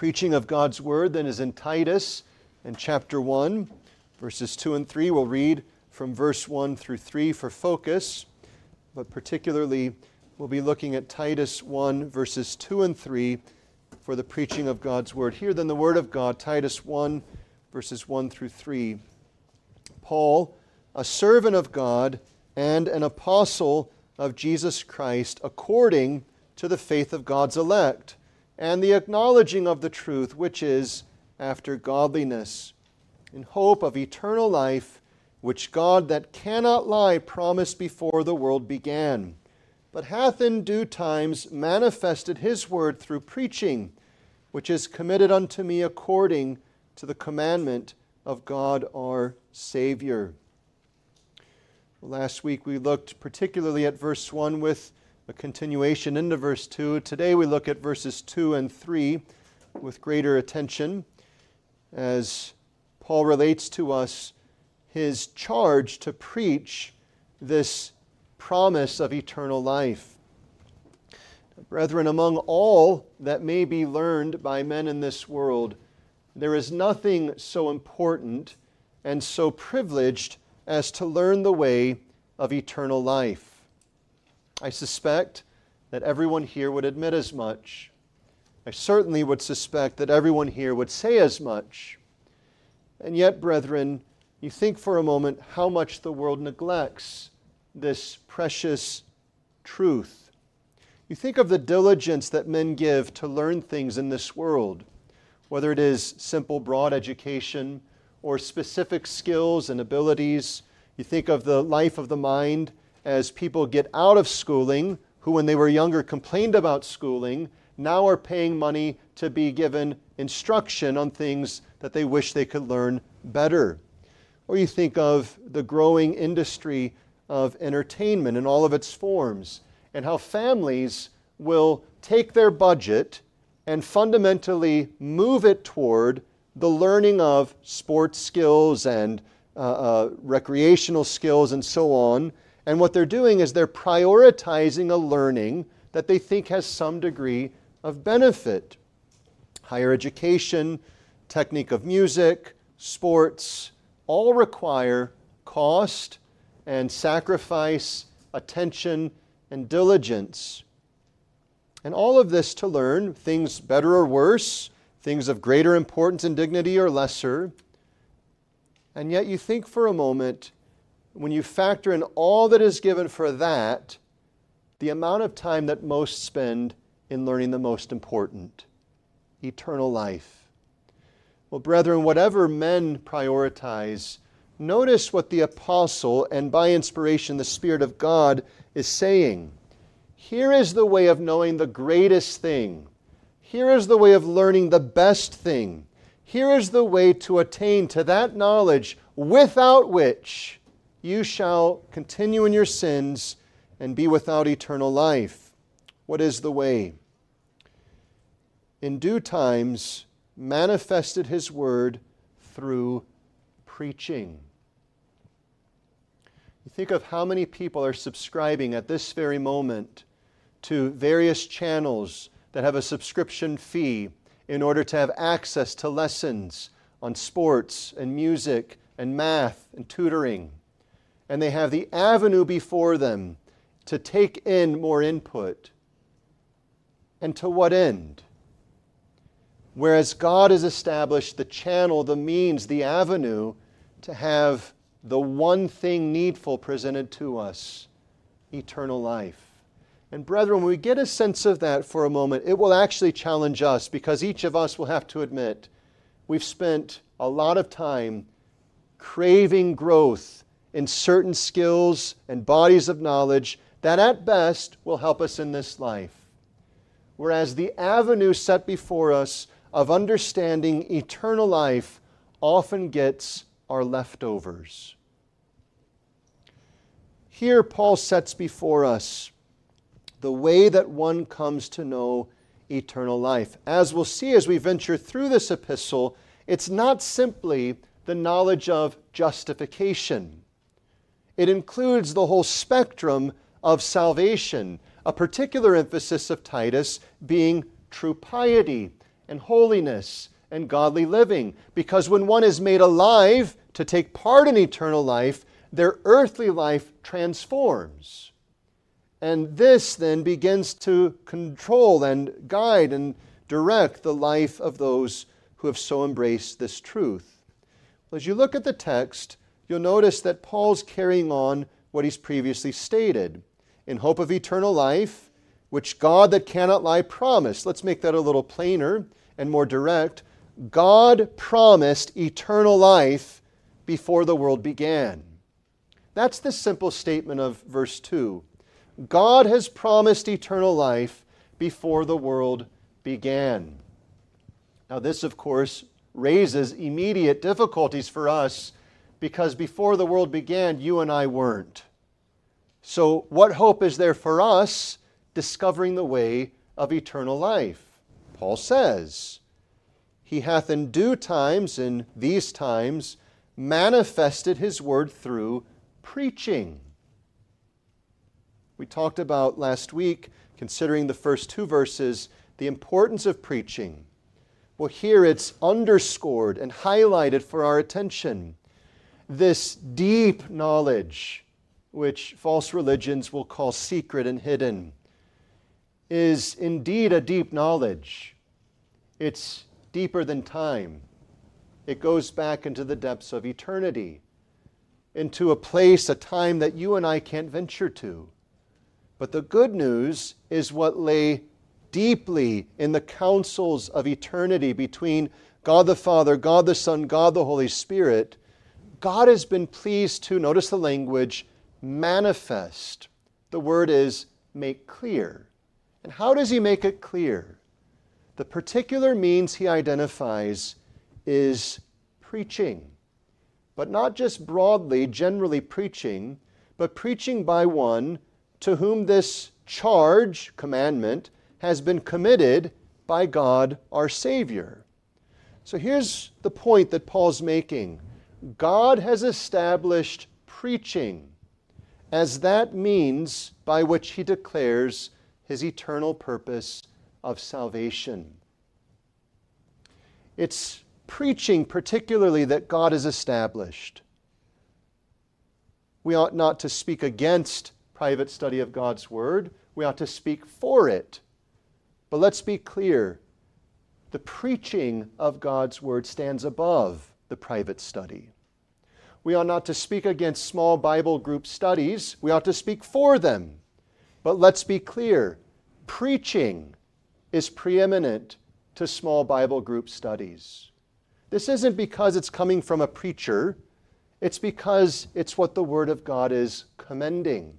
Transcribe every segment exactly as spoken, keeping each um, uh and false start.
preaching of God's Word then is in Titus in chapter one, verses two and three. We'll read from verse one through three for focus, but particularly we'll be looking at Titus one, verses two and three for the preaching of God's Word. Hear then the Word of God, Titus one, verses one through three. Paul, a servant of God and an apostle of Jesus Christ, according to the faith of God's elect, and the acknowledging of the truth, which is after godliness, in hope of eternal life, which God that cannot lie promised before the world began, but hath in due times manifested his word through preaching, which is committed unto me according to the commandment of God our Savior. Last week we looked particularly at verse one with a continuation into verse two. Today we look at verses two and three with greater attention as Paul relates to us his charge to preach this promise of eternal life. Brethren, among all that may be learned by men in this world, there is nothing so important and so privileged as to learn the way of eternal life. I suspect that everyone here would admit as much. I certainly would suspect that everyone here would say as much. And yet, brethren, you think for a moment how much the world neglects this precious truth. You think of the diligence that men give to learn things in this world, whether it is simple, broad education or specific skills and abilities. You think of the life of the mind as people get out of schooling, who when they were younger complained about schooling, now are paying money to be given instruction on things that they wish they could learn better. Or you think of the growing industry of entertainment in all of its forms, and how families will take their budget and fundamentally move it toward the learning of sports skills and uh, uh, recreational skills and so on. And what they're doing is they're prioritizing a learning that they think has some degree of benefit. Higher education, technique of music, sports, all require cost and sacrifice, attention and diligence. And all of this to learn things better or worse, things of greater importance and dignity or lesser. And yet you think for a moment, when you factor in all that is given for that, the amount of time that most spend in learning the most important, eternal life. Well, brethren, whatever men prioritize, notice what the apostle, and by inspiration the Spirit of God, is saying. Here is the way of knowing the greatest thing. Here is the way of learning the best thing. Here is the way to attain to that knowledge without which you shall continue in your sins and be without eternal life. What is the way? In due times manifested his word through preaching. You think of how many people are subscribing at this very moment to various channels that have a subscription fee in order to have access to lessons on sports and music and math and tutoring. And they have the avenue before them to take in more input. And to what end? Whereas God has established the channel, the means, the avenue to have the one thing needful presented to us, eternal life. And brethren, when we get a sense of that for a moment, it will actually challenge us, because each of us will have to admit we've spent a lot of time craving growth in certain skills and bodies of knowledge that at best will help us in this life. Whereas the avenue set before us of understanding eternal life often gets our leftovers. Here Paul sets before us the way that one comes to know eternal life. As we'll see as we venture through this epistle, it's not simply the knowledge of justification. It includes the whole spectrum of salvation, a particular emphasis of Titus being true piety and holiness and godly living. Because when one is made alive to take part in eternal life, their earthly life transforms. And this then begins to control and guide and direct the life of those who have so embraced this truth. Well, as you look at the text, you'll notice that Paul's carrying on what he's previously stated. In hope of eternal life, which God that cannot lie promised. Let's make that a little plainer and more direct. God promised eternal life before the world began. That's the simple statement of verse two. God has promised eternal life before the world began. Now this, of course, raises immediate difficulties for us because before the world began, you and I weren't. So what hope is there for us discovering the way of eternal life? Paul says, He hath in due times, in these times, manifested His word through preaching. We talked about last week, considering the first two verses, the importance of preaching. Well, here it's underscored and highlighted for our attention. This deep knowledge, which false religions will call secret and hidden, is indeed a deep knowledge. It's deeper than time. It goes back into the depths of eternity, into a place, a time that you and I can't venture to. But the good news is what lay deeply in the counsels of eternity between God the Father, God the Son, God the Holy Spirit. God has been pleased to, notice the language, manifest. The word is make clear. And how does He make it clear? The particular means He identifies is preaching. But not just broadly, generally preaching, but preaching by one to whom this charge, commandment, has been committed by God our Savior. So here's the point that Paul's making. God has established preaching as that means by which He declares His eternal purpose of salvation. It's preaching particularly that God has established. We ought not to speak against private study of God's Word. We ought to speak for it. But let's be clear. The preaching of God's Word stands above the private study. We ought not to speak against small Bible group studies. We ought to speak for them. But let's be clear. Preaching is preeminent to small Bible group studies. This isn't because it's coming from a preacher. It's because it's what the Word of God is commending.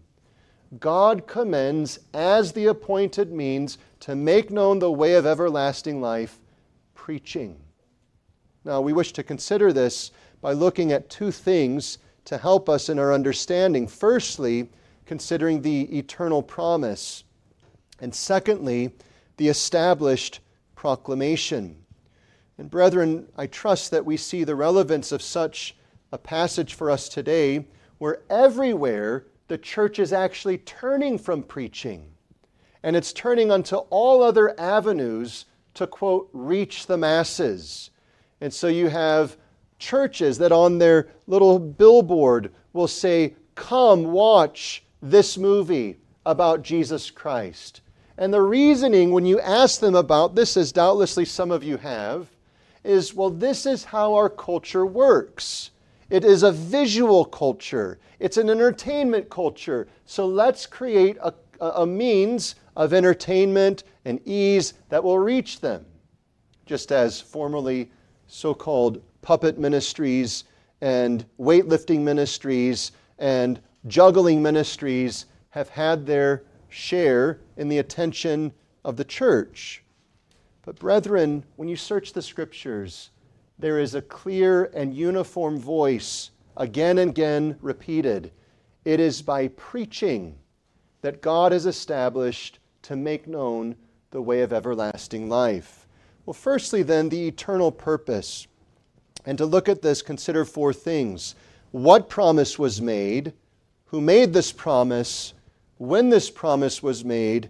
God commends as the appointed means to make known the way of everlasting life, preaching. Now, we wish to consider this by looking at two things to help us in our understanding. Firstly, considering the eternal promise. And secondly, the established proclamation. And brethren, I trust that we see the relevance of such a passage for us today, where everywhere the church is actually turning from preaching, and it's turning unto all other avenues to, quote, reach the masses. And so you have churches that on their little billboard will say, come watch this movie about Jesus Christ. And the reasoning when you ask them about this, as doubtlessly some of you have, is, well, this is how our culture works. It is a visual culture. It's an entertainment culture. So let's create a, a means of entertainment and ease that will reach them. Just as formerly so-called puppet ministries and weightlifting ministries and juggling ministries have had their share in the attention of the church. But brethren, when you search the Scriptures, there is a clear and uniform voice, again and again repeated. It is by preaching that God has established to make known the way of everlasting life. Well, firstly then, the eternal purpose. And to look at this, consider four things. What promise was made? Who made this promise? When this promise was made?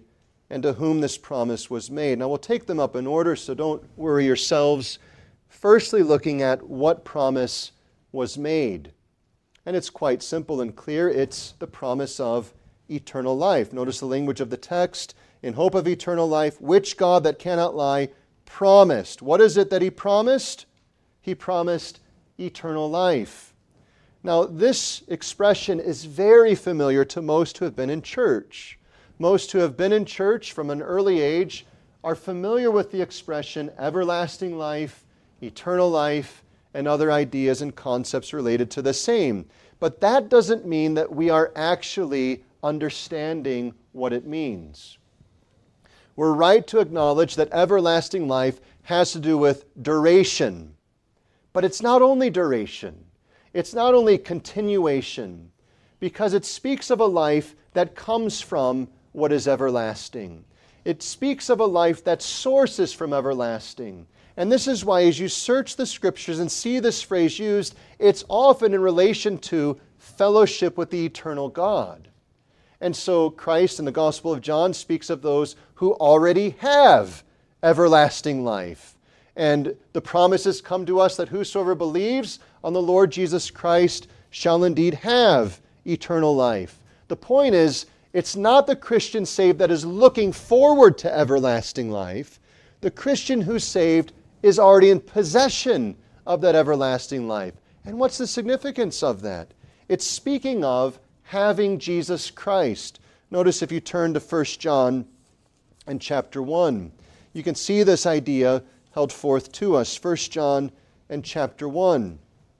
and to whom this promise was made. Now we'll take them up in order, so don't worry yourselves. Firstly, looking at what promise was made. And it's quite simple and clear. It's the promise of eternal life. Notice the language of the text. In hope of eternal life, which God that cannot lie promised. What is it that he promised? He promised eternal life. Now, this expression is very familiar to most who have been in church. Most who have been in church from an early age are familiar with the expression everlasting life, eternal life, and other ideas and concepts related to the same. But that doesn't mean that we are actually understanding what it means. We're right to acknowledge that everlasting life has to do with duration. But it's not only duration. It's not only continuation, because it speaks of a life that comes from what is everlasting. It speaks of a life that sources from everlasting. And this is why, as you search the Scriptures and see this phrase used, it's often in relation to fellowship with the eternal God. And so Christ in the Gospel of John speaks of those who already have everlasting life. And the promises come to us that whosoever believes on the Lord Jesus Christ shall indeed have eternal life. The point is, it's not the Christian saved that is looking forward to everlasting life. The Christian who's saved is already in possession of that everlasting life. And what's the significance of that? It's speaking of having Jesus Christ. Notice if you turn to First John and chapter one, you can see this idea held forth to us. First John and chapter one.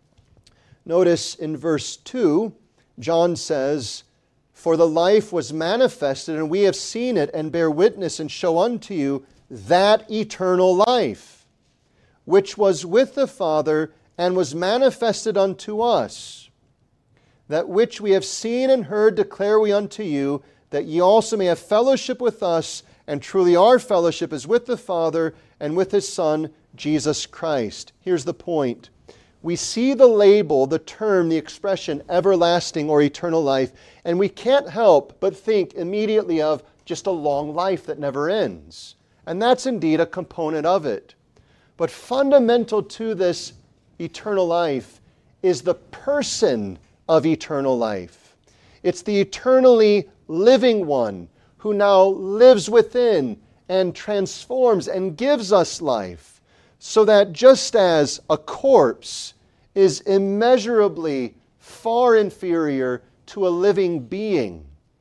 Notice in verse two, John says, "For the life was manifested, and we have seen it, and bear witness, and show unto you that eternal life, which was with the Father, and was manifested unto us. That which we have seen and heard declare we unto you, that ye also may have fellowship with us, and truly our fellowship is with the Father and with His Son, Jesus Christ." Here's the point. We see the label, the term, the expression, everlasting or eternal life, and we can't help but think immediately of just a long life that never ends. And that's indeed a component of it. But fundamental to this eternal life is the person of eternal life. It's the eternally living one who now lives within and transforms and gives us life, so that just as a corpse is immeasurably far inferior to a living being,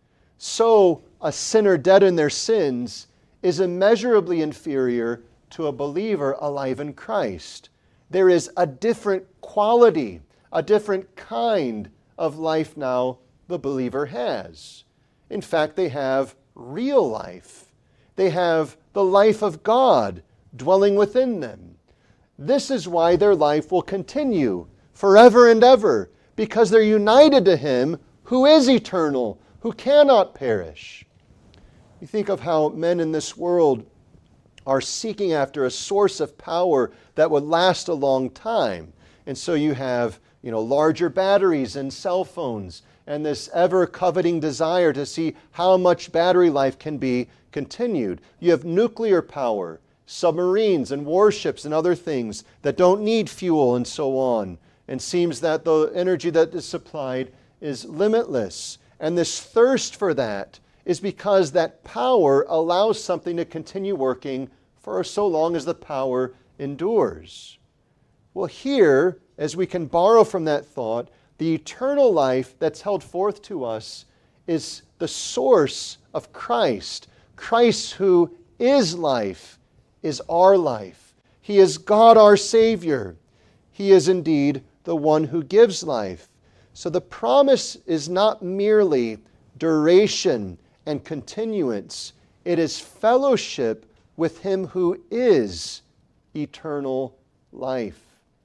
so a sinner dead in their sins is immeasurably inferior to a believer alive in Christ. There is a different quality, a different kind of life now the believer has. In fact, they have real life. They have the life of God dwelling within them. This is why their life will continue forever and ever, because they're united to Him who is eternal, who cannot perish. You think of how men in this world are seeking after a source of power that would last a long time. And so you have, you know, larger batteries in cell phones, and this ever-coveting desire to see how much battery life can be continued. You have nuclear power, submarines and warships and other things that don't need fuel and so on. And seems that the energy that is supplied is limitless. And this thirst for that is because that power allows something to continue working for so long as the power endures. Well, here, as we can borrow from that thought, the eternal life that's held forth to us is the source of Christ. Christ, who is life, is our life. He is God our Savior. He is indeed the one who gives life. So the promise is not merely duration and continuance. It is fellowship with Him who is eternal life.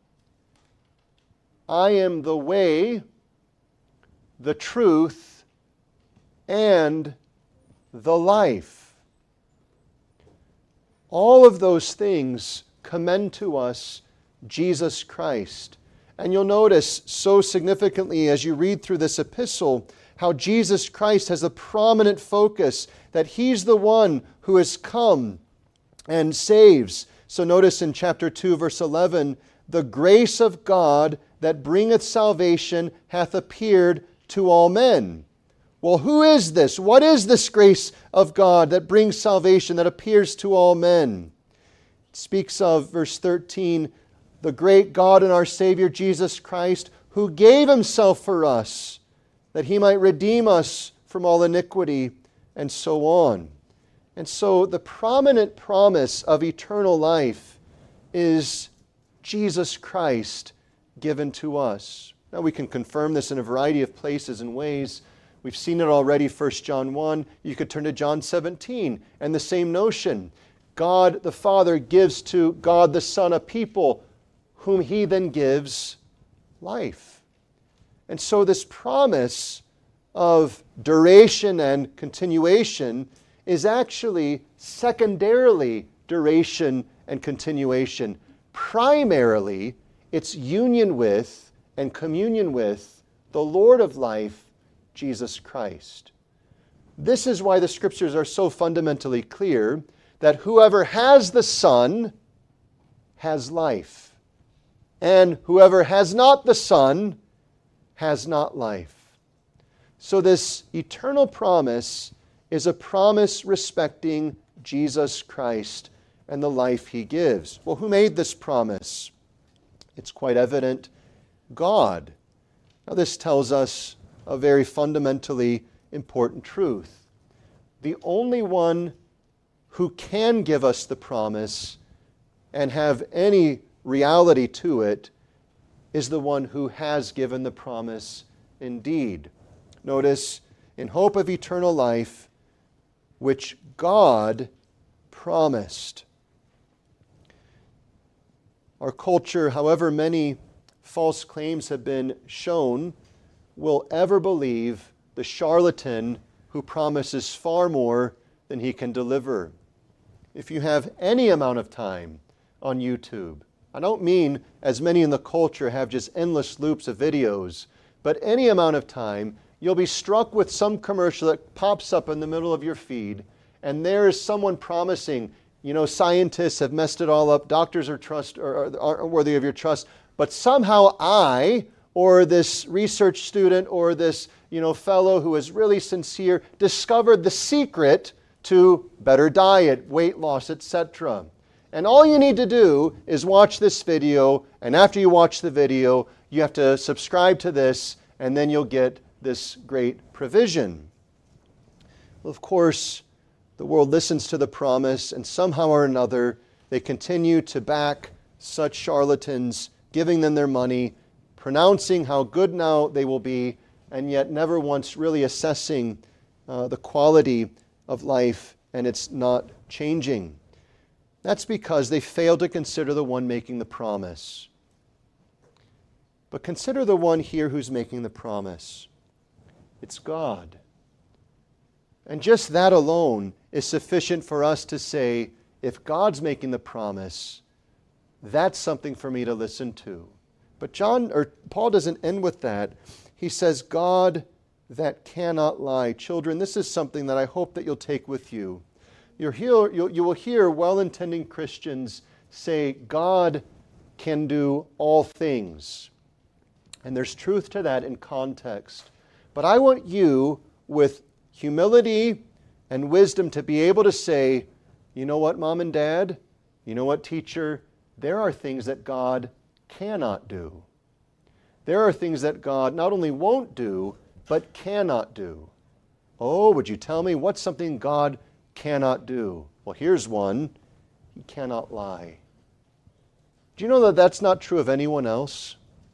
I am the way, the truth, and the life. All of those things commend to us Jesus Christ. And you'll notice so significantly as you read through this epistle how Jesus Christ has a prominent focus, that He's the one who has come and saves. So notice in chapter two, verse eleven, the grace of God that bringeth salvation hath appeared to all men. Well, who is this? What is this grace of God that brings salvation, that appears to all men? It speaks of, verse thirteen, the great God and our Savior Jesus Christ, who gave Himself for us, that He might redeem us from all iniquity, and so on. And so the prominent promise of eternal life is Jesus Christ given to us. Now we can confirm this in a variety of places and ways. We've seen it already, First John one. You could turn to John seventeen, and the same notion. God the Father gives to God the Son a people whom He then gives life. And so this promise of duration and continuation is actually secondarily duration and continuation. Primarily, it's union with and communion with the Lord of life, Jesus Christ. This is why the Scriptures are so fundamentally clear that whoever has the Son has life, and whoever has not the Son has not life. So this eternal promise is a promise respecting Jesus Christ and the life He gives. Well, who made this promise? It's quite evident, God. Now this tells us a very fundamentally important truth. The only one who can give us the promise and have any reality to it is the one who has given the promise indeed. Notice, in hope of eternal life, which God promised. Our culture, however many false claims have been shown, will ever believe the charlatan who promises far more than he can deliver. If you have any amount of time on YouTube, I don't mean as many in the culture have just endless loops of videos, but any amount of time, you'll be struck with some commercial that pops up in the middle of your feed, and there is someone promising, you know, scientists have messed it all up, doctors are trust are, are worthy of your trust, but somehow I, or this research student, or this, you know, fellow who is really sincere, discovered the secret to better diet, weight loss, et cetera. And all you need to do is watch this video, and after you watch the video, you have to subscribe to this, and then you'll get this great provision. Well, of course, the world listens to the promise, and somehow or another, they continue to back such charlatans, giving them their money, pronouncing how good now they will be, and yet never once really assessing uh, the quality of life, and it's not changing. That's because they fail to consider the one making the promise. But consider the one here who's making the promise. It's God. And just that alone is sufficient for us to say, if God's making the promise, that's something for me to listen to. But John or Paul doesn't end with that. He says, God that cannot lie. Children, this is something that I hope that you'll take with you. You'll hear, you'll, you will hear well-intending Christians say, God can do all things. And there's truth to that in context. But I want you, with humility and wisdom, to be able to say, you know what, Mom and Dad? You know what, teacher? There are things that God cannot do. There are things that God not only won't do, but cannot do. Oh, would you tell me what's something God cannot do? Well, here's one. He cannot lie. Do you know that that's not true of anyone else?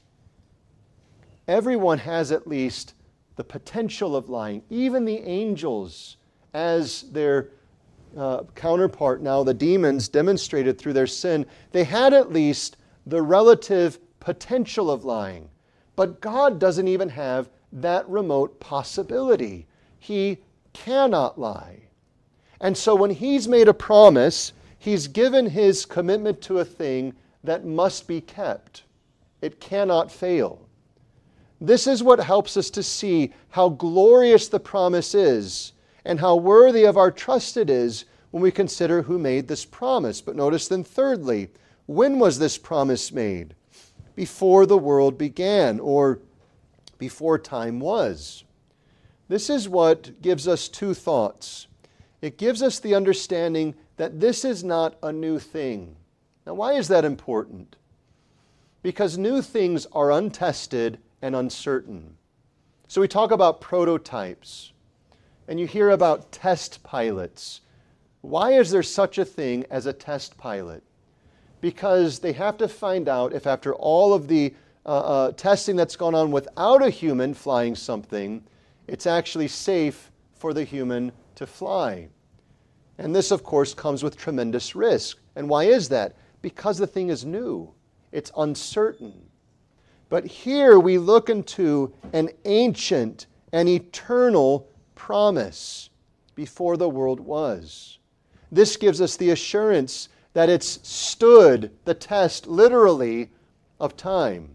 Everyone has at least the potential of lying. Even the angels, as their uh, counterpart now, the demons, demonstrated through their sin, they had at least the relative potential of lying. But God doesn't even have that remote possibility. He cannot lie. And so when He's made a promise, He's given His commitment to a thing that must be kept. It cannot fail. This is what helps us to see how glorious the promise is and how worthy of our trust it is when we consider who made this promise. But notice then thirdly, when was this promise made? Before the world began, or before time was. This is what gives us two thoughts. It gives us the understanding that this is not a new thing. Now, why is that important? Because new things are untested and uncertain. So we talk about prototypes, and you hear about test pilots. Why is there such a thing as a test pilot? Because they have to find out if after all of the uh, uh, testing that's gone on without a human flying something, it's actually safe for the human to fly. And this, of course, comes with tremendous risk. And why is that? Because the thing is new. It's uncertain. But here we look into an ancient and eternal promise before the world was. This gives us the assurance that it's stood the test, literally, of time.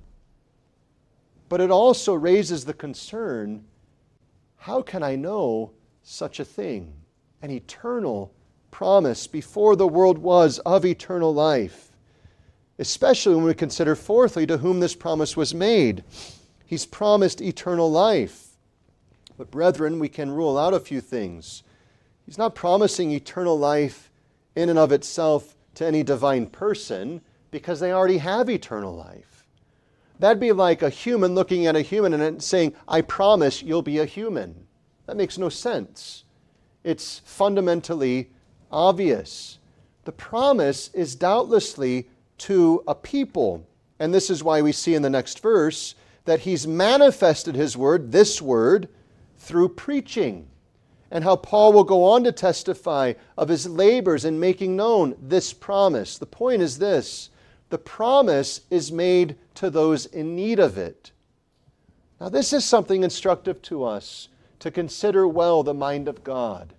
But it also raises the concern, how can I know such a thing? An eternal promise before the world was of eternal life. Especially when we consider, fourthly, to whom this promise was made. He's promised eternal life. But brethren, we can rule out a few things. He's not promising eternal life in and of itself to any divine person, because they already have eternal life. That'd be like a human looking at a human and saying, I promise you'll be a human. That makes no sense. It's fundamentally obvious. The promise is doubtlessly to a people. And this is why we see in the next verse that he's manifested his word, this word, through preaching. And how Paul will go on to testify of his labors in making known this promise. The point is this: the promise is made to those in need of it. Now, this is something instructive to us to consider well the mind of God.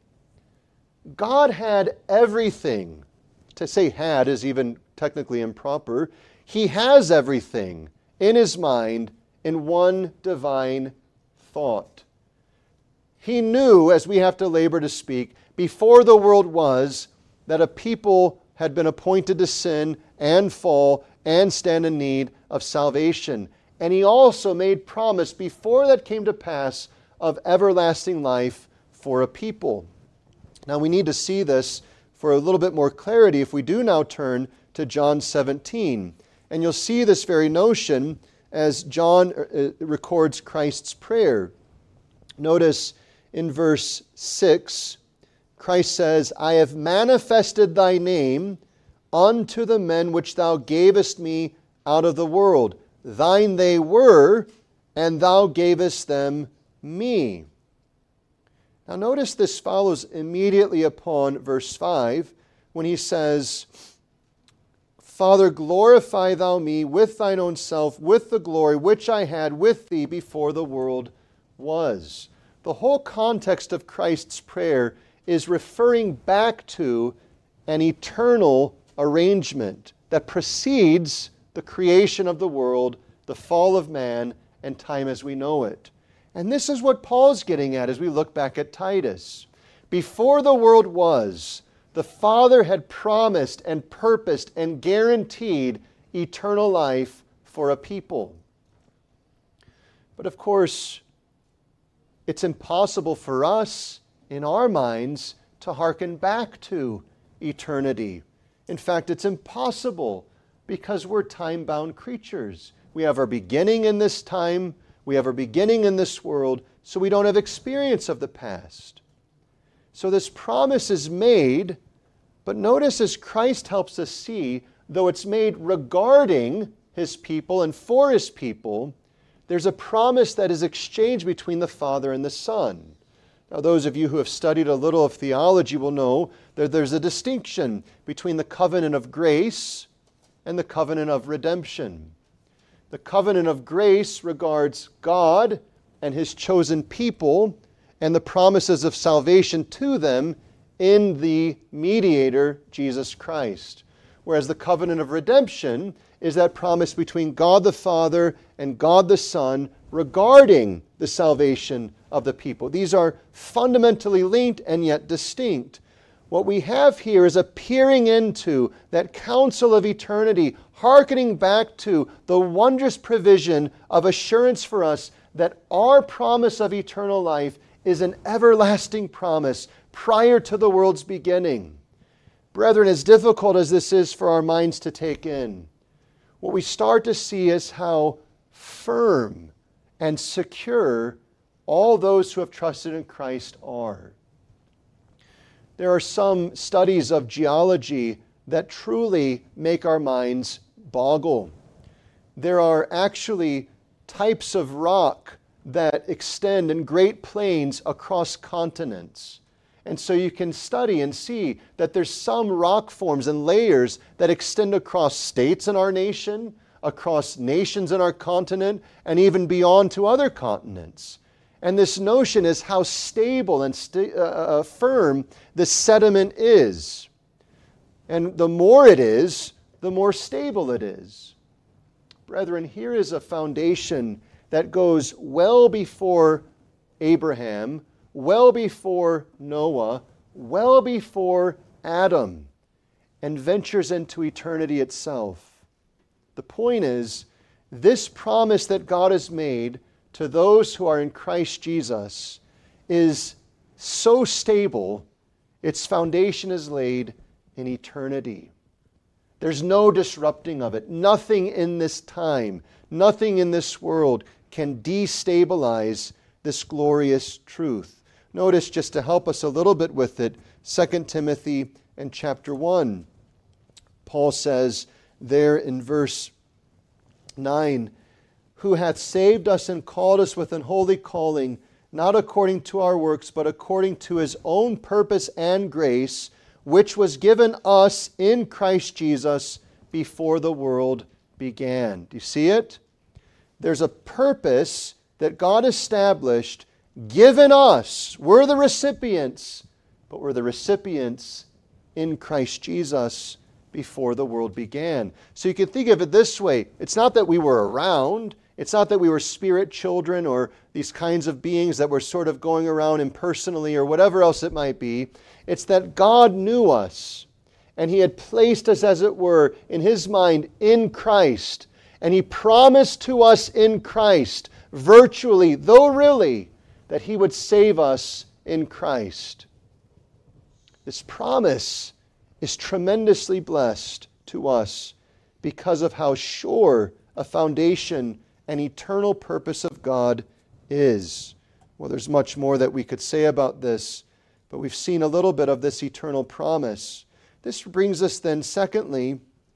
God had everything. To say had is even technically improper. He has everything in his mind in one divine thought. He knew, as we have to labor to speak, before the world was, that a people had been appointed to sin and fall and stand in need of salvation. And he also made promise before that came to pass of everlasting life for a people. Now we need to see this for a little bit more clarity if we do now turn to John seventeen. And you'll see this very notion as John records Christ's prayer. Notice in verse six, Christ says, I have manifested thy name unto the men which thou gavest me out of the world. Thine they were, and thou gavest them me. Now notice this follows immediately upon verse five, when he says, Father, glorify thou me with thine own self, with the glory which I had with thee before the world was. The whole context of Christ's prayer is referring back to an eternal arrangement that precedes the creation of the world, the fall of man, and time as we know it. And this is what Paul's getting at as we look back at Titus. Before the world was, the Father had promised and purposed and guaranteed eternal life for a people. But of course, it's impossible for us, in our minds, to hearken back to eternity. In fact, it's impossible because we're time-bound creatures. We have our beginning in this time, we have our beginning in this world, so we don't have experience of the past. So this promise is made, but notice as Christ helps us see, though it's made regarding his people and for his people, there's a promise that is exchanged between the Father and the Son. Now, those of you who have studied a little of theology will know that there's a distinction between the covenant of grace and the covenant of redemption. The covenant of grace regards God and his chosen people and the promises of salvation to them in the mediator, Jesus Christ. whereas the covenant of redemption is that promise between God the Father and God the Son regarding the salvation of the people. These are fundamentally linked and yet distinct. What we have here is a peering into that counsel of eternity, hearkening back to the wondrous provision of assurance for us that our promise of eternal life is an everlasting promise prior to the world's beginning. Brethren, as difficult as this is for our minds to take in, what we start to see is how firm and secure all those who have trusted in Christ are. There are some studies of geology that truly make our minds boggle. There are actually types of rock that extend in great plains across continents. And so you can study and see that there's some rock forms and layers that extend across states in our nation, across nations in our continent, and even beyond to other continents. And this notion is how stable and st- uh, firm the sediment is. And the more it is, the more stable it is. Brethren, here is a foundation that goes well before Abraham, well before Noah, well before Adam, and ventures into eternity itself. The point is, this promise that God has made to those who are in Christ Jesus is so stable, its foundation is laid in eternity. There's no disrupting of it. Nothing in this time, nothing in this world can destabilize this glorious truth. Notice, just to help us a little bit with it, Second Timothy and chapter one. Paul says there in verse nine, who hath saved us and called us with an holy calling, not according to our works, but according to his own purpose and grace, which was given us in Christ Jesus before the world began. Do you see it? There's a purpose that God established, given us. We're the recipients, but we're the recipients in Christ Jesus before the world began. So you can think of it this way. It's not that we were around. It's not that we were spirit children or these kinds of beings that were sort of going around impersonally or whatever else it might be. It's that God knew us, and he had placed us, as it were, in his mind in Christ. And he promised to us in Christ, virtually, though really, that he would save us in Christ. This promise is tremendously blessed to us because of how sure a foundation and eternal purpose of God is. Well, there's much more that we could say about this, but we've seen a little bit of this eternal promise. This brings us then, secondly,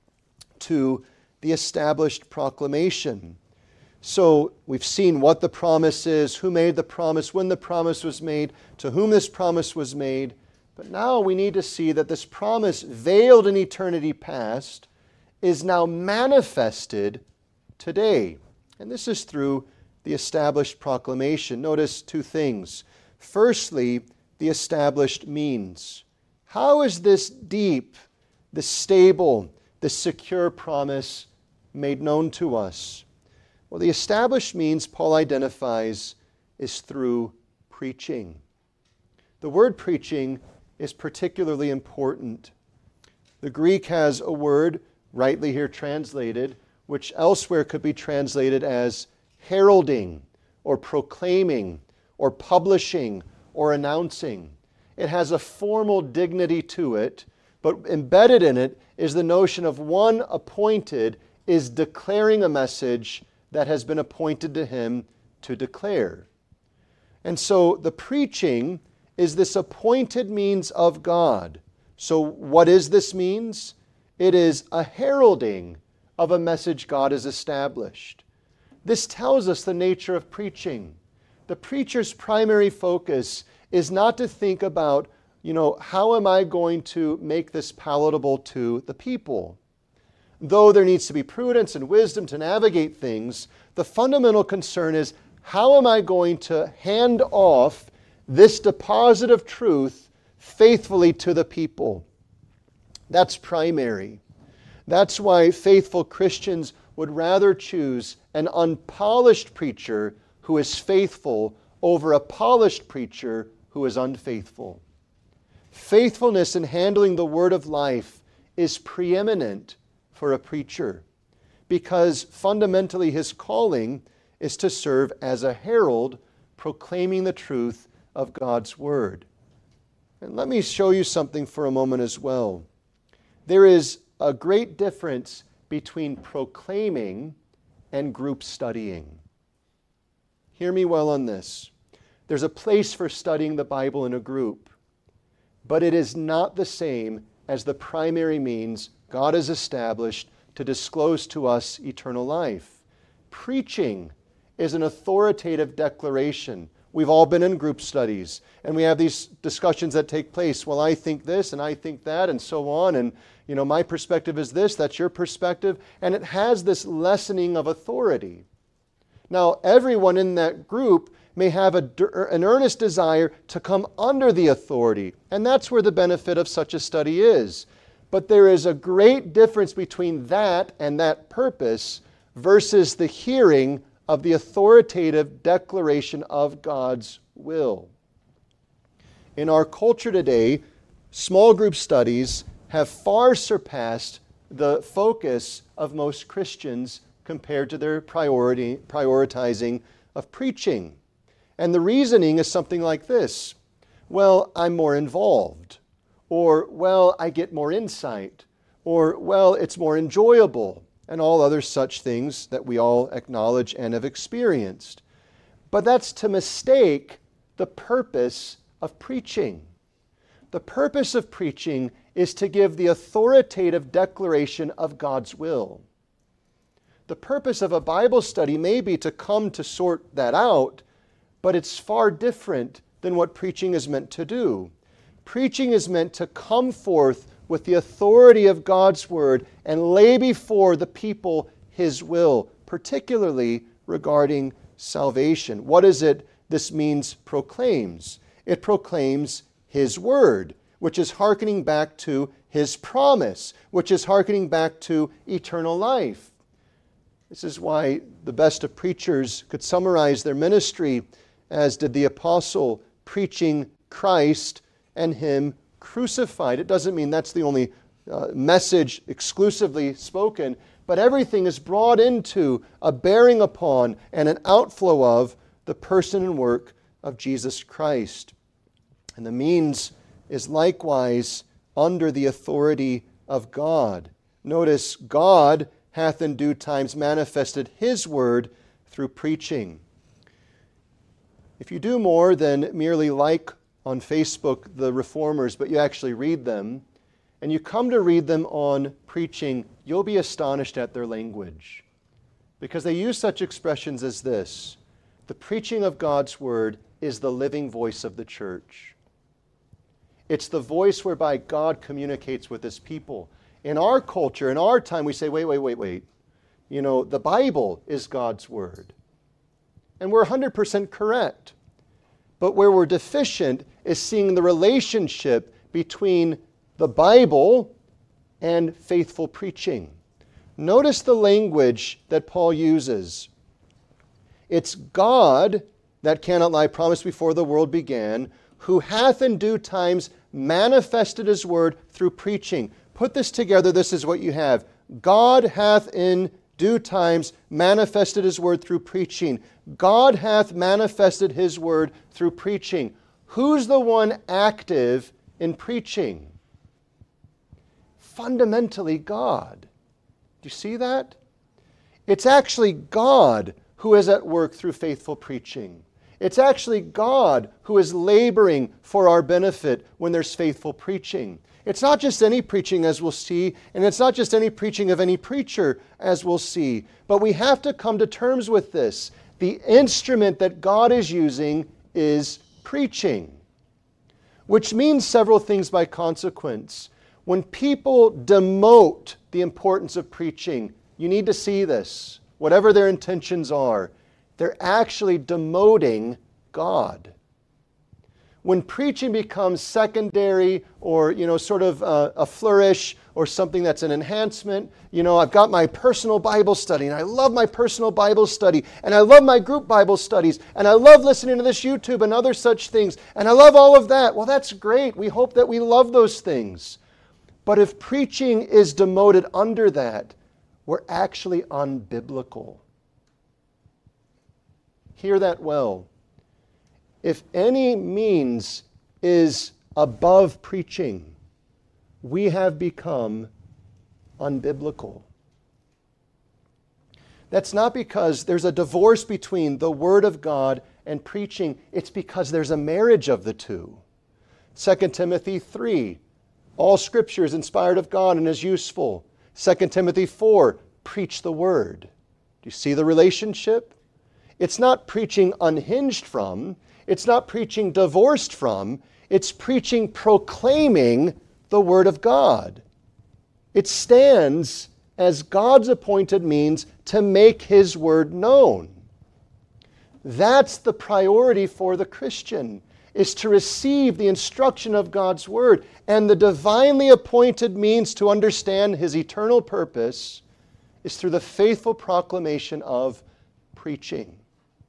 to the established proclamation. So we've seen what the promise is, who made the promise, when the promise was made, to whom this promise was made. But now we need to see that this promise, veiled in eternity past, is now manifested today. And this is through the established proclamation. Notice two things. Firstly, the established means. How is this deep, the stable, the secure promise made known to us? Well, the established means Paul identifies is through preaching. The word preaching is particularly important. The Greek has a word, rightly here translated, which elsewhere could be translated as heralding or proclaiming or publishing or announcing. It has a formal dignity to it, but embedded in it is the notion of one appointed is declaring a message that has been appointed to him to declare. And so the preaching is this appointed means of God. So what is this means? It is a heralding of a message God has established. This tells us the nature of preaching. The preacher's primary focus is not to think about, you know, how am I going to make this palatable to the people? Though there needs to be prudence and wisdom to navigate things, the fundamental concern is, how am I going to hand off this deposit of truth faithfully to the people? That's primary. That's why faithful Christians would rather choose an unpolished preacher who is faithful over a polished preacher who is unfaithful. Faithfulness in handling the word of life is preeminent for a preacher because fundamentally his calling is to serve as a herald proclaiming the truth of God's word. And let me show you something for a moment as well. There is a great difference between proclaiming and group studying. Hear me well on this. There's a place for studying the Bible in a group, but it is not the same as the primary means God has established to disclose to us eternal life. Preaching is an authoritative declaration. We've all been in group studies, and we have these discussions that take place. Well, I think this, and I think that, and so on, and you know, my perspective is this, that's your perspective, and it has this lessening of authority. Now, everyone in that group may have a, an earnest desire to come under the authority, and that's where the benefit of such a study is. But there is a great difference between that and that purpose versus the hearing of the authoritative declaration of God's will. In our culture today, small group studies have far surpassed the focus of most Christians compared to their priority, prioritizing of preaching. And the reasoning is something like this. Well, I'm more involved. Or, well, I get more insight. Or, well, it's more enjoyable. And all other such things that we all acknowledge and have experienced. But that's to mistake the purpose of preaching. The purpose of preaching is to give the authoritative declaration of God's will. The purpose of a Bible study may be to come to sort that out, but it's far different than what preaching is meant to do. Preaching is meant to come forth with the authority of God's word and lay before the people His will, particularly regarding salvation. What is it this means proclaims? It proclaims His word, which is hearkening back to His promise, which is hearkening back to eternal life. This is why the best of preachers could summarize their ministry as did the apostle, preaching Christ and Him crucified. It doesn't mean that's the only uh, message exclusively spoken, but everything is brought into a bearing upon and an outflow of the person and work of Jesus Christ. And the means is likewise under the authority of God. Notice, God hath in due times manifested His word through preaching. If you do more than merely like on Facebook the reformers, but you actually read them, and you come to read them on preaching, you'll be astonished at their language. Because they use such expressions as this: the preaching of God's word is the living voice of the church. It's the voice whereby God communicates with His people. In our culture, in our time, we say, wait, wait, wait, wait. You know, the Bible is God's word. And we're one hundred percent correct. But where we're deficient is seeing the relationship between the Bible and faithful preaching. Notice the language that Paul uses. It's God that cannot lie, promised before the world began, who hath in due times manifested His word through preaching. Put this together, this is what you have. God hath in due times manifested His word through preaching. God hath manifested His word through preaching. Who's the one active in preaching? Fundamentally, God. Do you see that? It's actually God who is at work through faithful preaching. It's actually God who is laboring for our benefit when there's faithful preaching. It's not just any preaching, as we'll see, and it's not just any preaching of any preacher, as we'll see. But we have to come to terms with this. The instrument that God is using is preaching, which means several things by consequence. When people demote the importance of preaching, you need to see this. Whatever their intentions are, they're actually demoting God. When preaching becomes secondary or, you know, sort of uh, a flourish or something that's an enhancement, you know, I've got my personal Bible study and I love my personal Bible study and I love my group Bible studies and I love listening to this YouTube and other such things and I love all of that. Well, that's great. We hope that we love those things. But if preaching is demoted under that, we're actually unbiblical. Hear that well. If any means is above preaching, we have become unbiblical. That's not because there's a divorce between the Word of God and preaching. It's because there's a marriage of the two. Second Timothy three, all Scripture is inspired of God and is useful. Second Timothy four, preach the Word. Do you see the relationship? It's not preaching unhinged from. It's not preaching divorced from. It's preaching proclaiming the Word of God. It stands as God's appointed means to make His Word known. That's the priority for the Christian, is to receive the instruction of God's Word. And the divinely appointed means to understand His eternal purpose is through the faithful proclamation of preaching.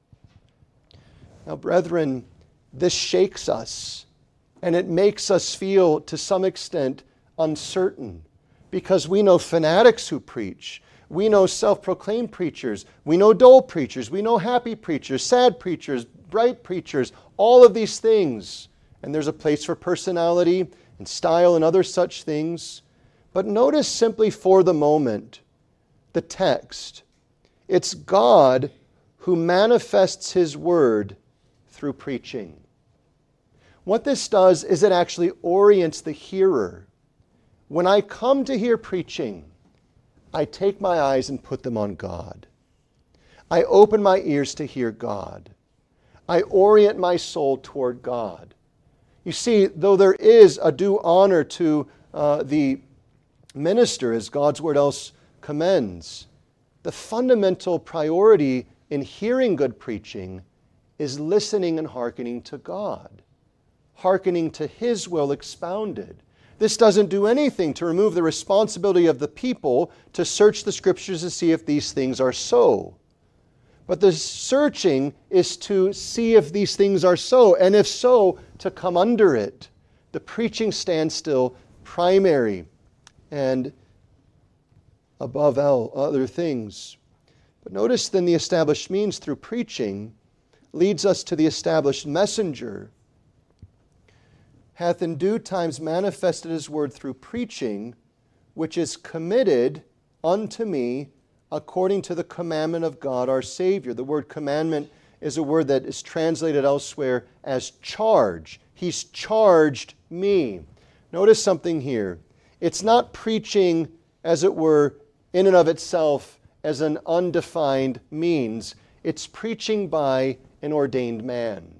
Now, brethren, this shakes us, and it makes us feel, to some extent, uncertain, because we know fanatics who preach. We know self-proclaimed preachers. We know dull preachers. We know happy preachers, sad preachers, bright preachers, all of these things. And there's a place for personality and style and other such things. But notice simply for the moment the text. It's God who manifests His Word through preaching. What this does is it actually orients the hearer. When I come to hear preaching, I take my eyes and put them on God. I open my ears to hear God. I orient my soul toward God. You see, though there is a due honor to uh, the minister, as God's Word else commends, the fundamental priority in hearing good preaching is listening and hearkening to God, hearkening to His will expounded. This doesn't do anything to remove the responsibility of the people to search the Scriptures to see if these things are so. But the searching is to see if these things are so, and if so, to come under it. The preaching stands still primary and above all other things. But notice then the established means through preaching leads us to the established messenger, hath in due times manifested His Word through preaching, which is committed unto me according to the commandment of God our Savior. The word commandment is a word that is translated elsewhere as charge. He's charged me. Notice something here. It's not preaching, as it were, in and of itself as an undefined means. It's preaching by an ordained man.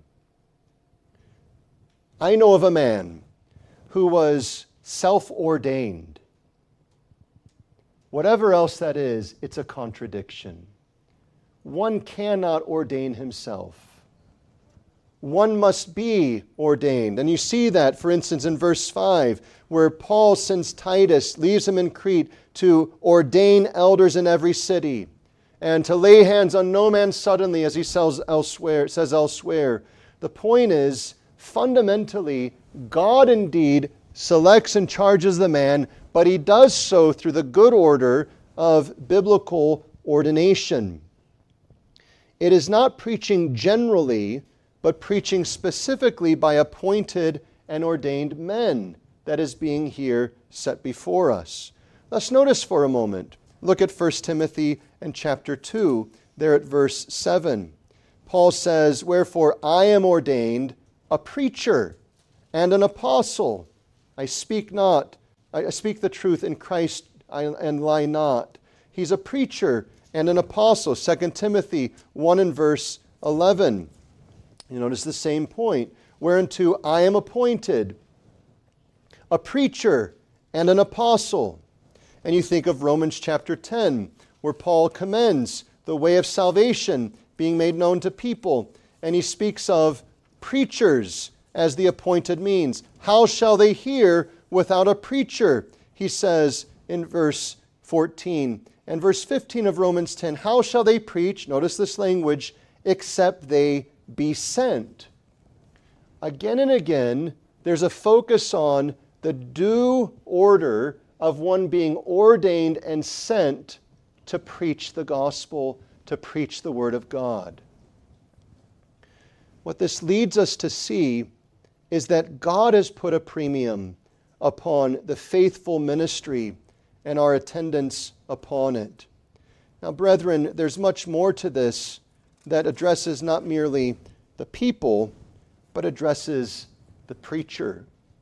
I know of a man who was self-ordained. Whatever else that is, it's a contradiction. One cannot ordain himself. One must be ordained. And you see that, for instance, in verse five, where Paul sends Titus, leaves him in Crete, to ordain elders in every city, and to lay hands on no man suddenly, as he says elsewhere. Says elsewhere. The point is, fundamentally, God indeed selects and charges the man, but He does so through the good order of biblical ordination. It is not preaching generally, but preaching specifically by appointed and ordained men that is being here set before us. Let's notice for a moment. Look at First Timothy and chapter two, there at verse seven. Paul says, "Wherefore I am ordained a preacher and an apostle. I speak not, I speak the truth in Christ and lie not." He's a preacher and an apostle. Second Timothy one and verse eleven. You notice the same point. Whereunto I am appointed a preacher and an apostle. And you think of Romans chapter ten, where Paul commends the way of salvation being made known to people. And he speaks of preachers as the appointed means. How shall they hear without a preacher? He says in verse fourteen. And verse fifteen of Romans ten, how shall they preach, notice this language, except they be sent? Again and again, there's a focus on the due order of one being ordained and sent to preach the gospel, to preach the word of God. What this leads us to see is that God has put a premium upon the faithful ministry and our attendance upon it. Now, brethren, there's much more to this that addresses not merely the people, but addresses the preacher.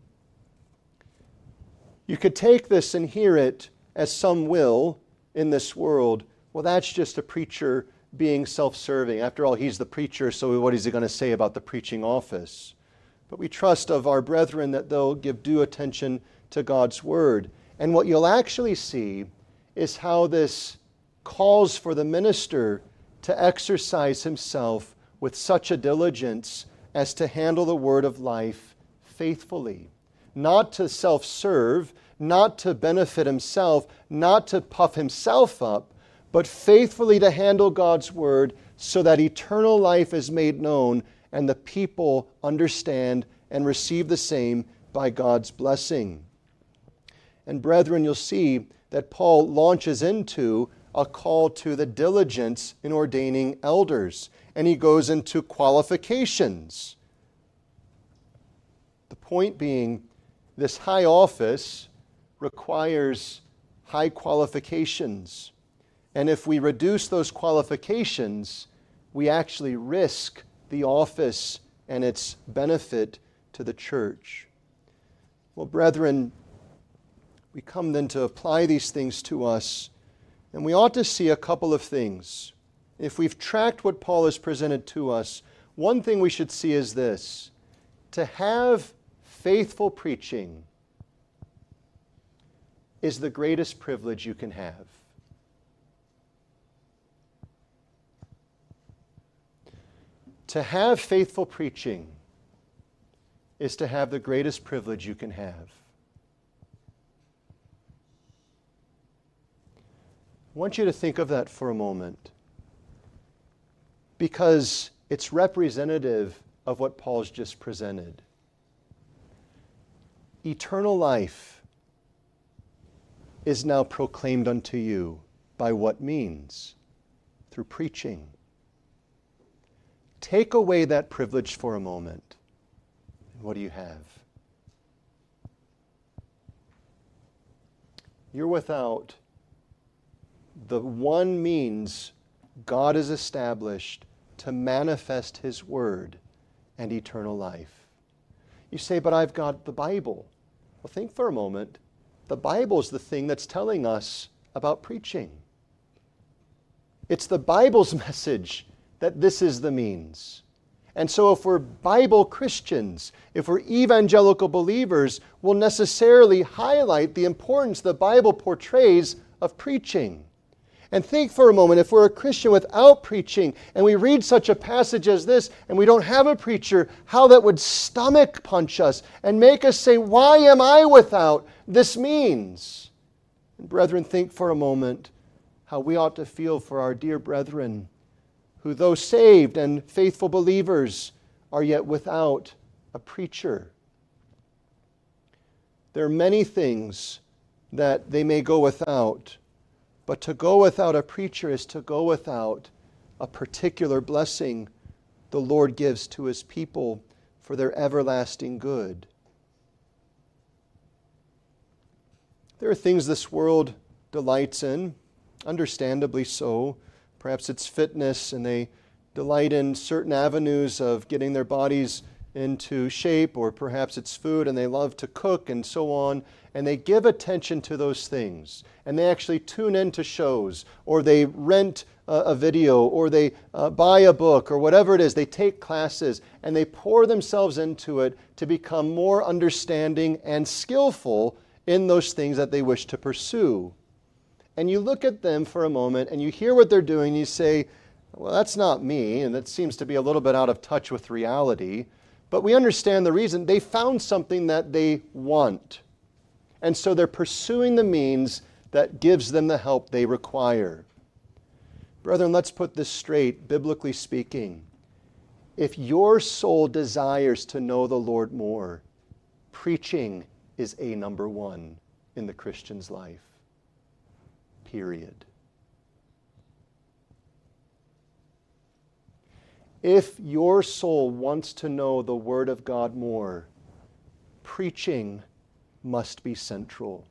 You could take this and hear it, as some will in this world. Well, that's just a preacher being self-serving. After all, he's the preacher, so what is he going to say about the preaching office? But we trust of our brethren that they'll give due attention to God's word. And what you'll actually see is how this calls for the minister to exercise himself with such a diligence as to handle the word of life faithfully. Not to self-serve, not to benefit himself, not to puff himself up, but faithfully to handle God's word so that eternal life is made known and the people understand and receive the same by God's blessing. And brethren, you'll see that Paul launches into a call to the diligence in ordaining elders. And he goes into qualifications. The point being, this high office requires high qualifications. And if we reduce those qualifications, we actually risk the office and its benefit to the church. Well, brethren, we come then to apply these things to us, and we ought to see a couple of things. If we've tracked what Paul has presented to us, one thing we should see is this: to have faithful preaching is the greatest privilege you can have. To have faithful preaching is to have the greatest privilege you can have. I want you to think of that for a moment, because it's representative of what Paul's just presented. Eternal life is now proclaimed unto you by what means? Through preaching. Take away that privilege for a moment, and what do you have? You're without the one means God has established to manifest His Word and eternal life. You say, but I've got the Bible. Well, think for a moment. The Bible is the thing that's telling us about preaching. It's the Bible's message that this is the means. And so if we're Bible Christians, if we're evangelical believers, we'll necessarily highlight the importance the Bible portrays of preaching. And think for a moment, if we're a Christian without preaching, and we read such a passage as this, and we don't have a preacher, how that would stomach punch us and make us say, why am I without this means? And brethren, think for a moment how we ought to feel for our dear brethren who, though saved and faithful believers, are yet without a preacher. There are many things that they may go without, but to go without a preacher is to go without a particular blessing the Lord gives to His people for their everlasting good. There are things this world delights in, understandably so. Perhaps it's fitness, and they delight in certain avenues of getting their bodies into shape, or perhaps it's food, and they love to cook and so on, and they give attention to those things, and they actually tune into shows, or they rent a, a video, or they uh, buy a book, or whatever it is. They take classes, and they pour themselves into it to become more understanding and skillful in those things that they wish to pursue. And you look at them for a moment, and you hear what they're doing, and you say, well, that's not me, and that seems to be a little bit out of touch with reality. But we understand the reason. They found something that they want. And so they're pursuing the means that gives them the help they require. Brethren, let's put this straight, biblically speaking. If your soul desires to know the Lord more, preaching is a number one in the Christian's life. Period. If your soul wants to know the Word of God more, preaching must be central.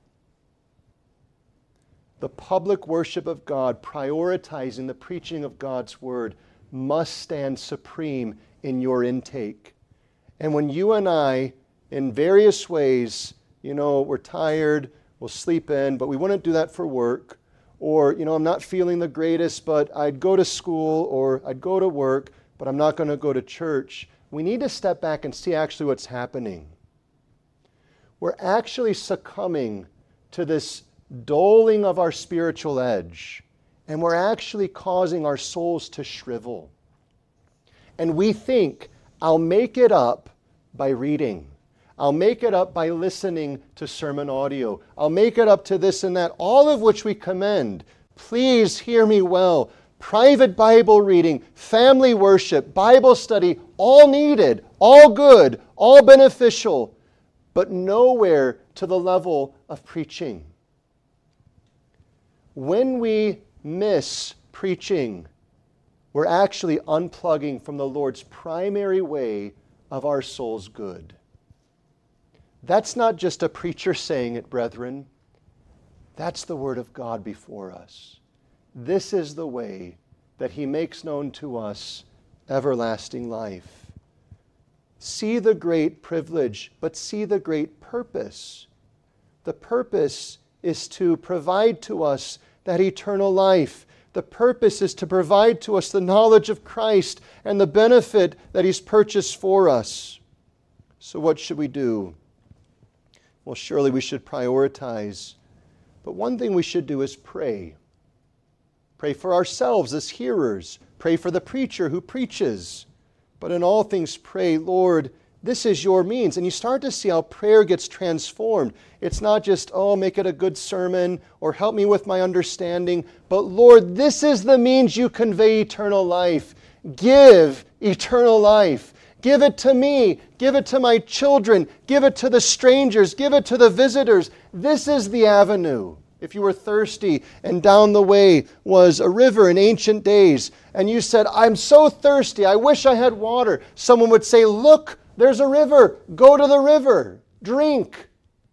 The public worship of God, prioritizing the preaching of God's Word, must stand supreme in your intake. And when you and I, in various ways, you know, we're tired, we'll sleep in, but we wouldn't do that for work. Or, you know, I'm not feeling the greatest, but I'd go to school or I'd go to work, but I'm not going to go to church. We need to step back and see actually what's happening. We're actually succumbing to this dulling of our spiritual edge, and we're actually causing our souls to shrivel. And we think, I'll make it up by reading. I'll make it up by listening to sermon audio. I'll make it up to this and that, all of which we commend. Please hear me well. Private Bible reading, family worship, Bible study, all needed, all good, all beneficial, but nowhere to the level of preaching. When we miss preaching, we're actually unplugging from the Lord's primary way of our soul's good. That's not just a preacher saying it, brethren. That's the Word of God before us. This is the way that He makes known to us everlasting life. See the great privilege, but see the great purpose. The purpose is to provide to us that eternal life. The purpose is to provide to us the knowledge of Christ and the benefit that He's purchased for us. So what should we do? Well, surely we should prioritize. But one thing we should do is pray. Pray for ourselves as hearers. Pray for the preacher who preaches. But in all things pray, Lord, this is your means. And you start to see how prayer gets transformed. It's not just, oh, make it a good sermon or help me with my understanding. But Lord, this is the means you convey eternal life. Give eternal life. Give it to me. Give it to my children. Give it to the strangers. Give it to the visitors. This is the avenue. If you were thirsty and down the way was a river in ancient days, and you said, I'm so thirsty, I wish I had water, someone would say, look, there's a river. Go to the river. Drink.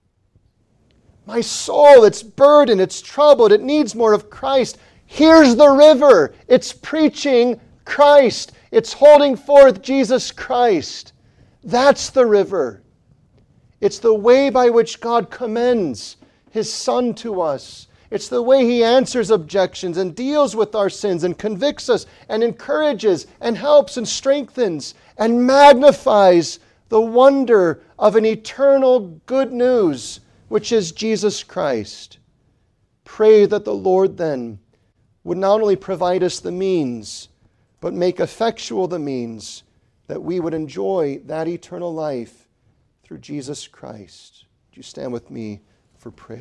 My soul, it's burdened, it's troubled, it needs more of Christ. Here's the river. It's preaching Christ. It's holding forth Jesus Christ. That's the river. It's the way by which God commends His Son to us. It's the way He answers objections and deals with our sins and convicts us and encourages and helps and strengthens and magnifies the wonder of an eternal good news, which is Jesus Christ. Pray that the Lord then would not only provide us the means, but make effectual the means that we would enjoy that eternal life through Jesus Christ. Would you stand with me for prayer?